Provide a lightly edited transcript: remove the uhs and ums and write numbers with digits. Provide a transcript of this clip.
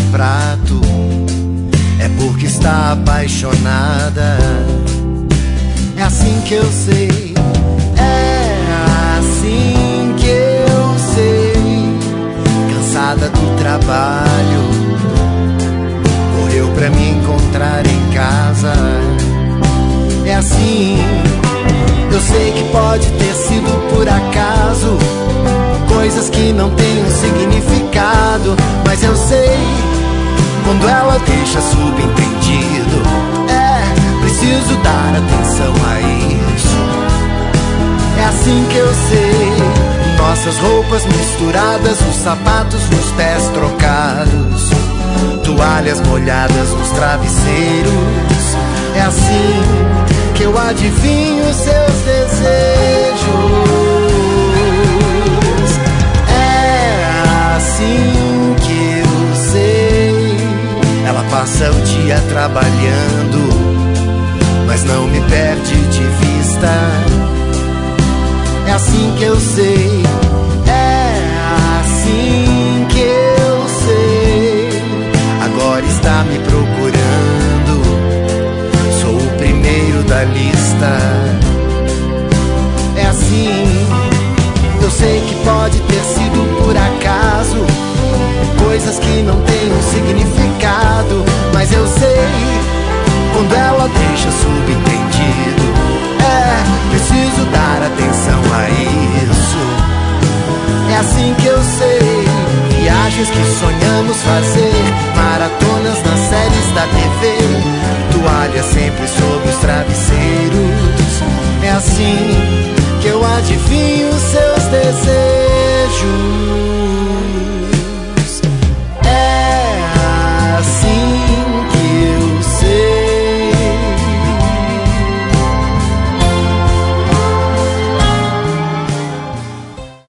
prato é porque está apaixonada. É assim que eu sei, é assim que eu sei. Cansada do trabalho, correu pra me encontrar em casa. É assim, eu sei que pode ter sido por acaso, coisas que não têm um significado, mas eu sei, quando ela deixa subentendido, preciso dar atenção a isso. É assim que eu sei, nossas roupas misturadas, os sapatos nos pés trocados, toalhas molhadas nos travesseiros. É assim que eu adivinho seus desejos. É assim que eu sei. Ela passa o dia trabalhando, mas não me perde de vista. É assim que eu sei, é assim que eu sei. Agora está me procurando, sou o primeiro da lista. É assim, eu sei que pode ter sido por acaso, coisas que não têm um significado, mas eu sei, quando ela deixa subentendido, preciso dar atenção a isso. É assim que eu sei, viagens que sonhamos fazer, maratonas nas séries da TV, toalha sempre sobre os travesseiros. É assim que eu adivinho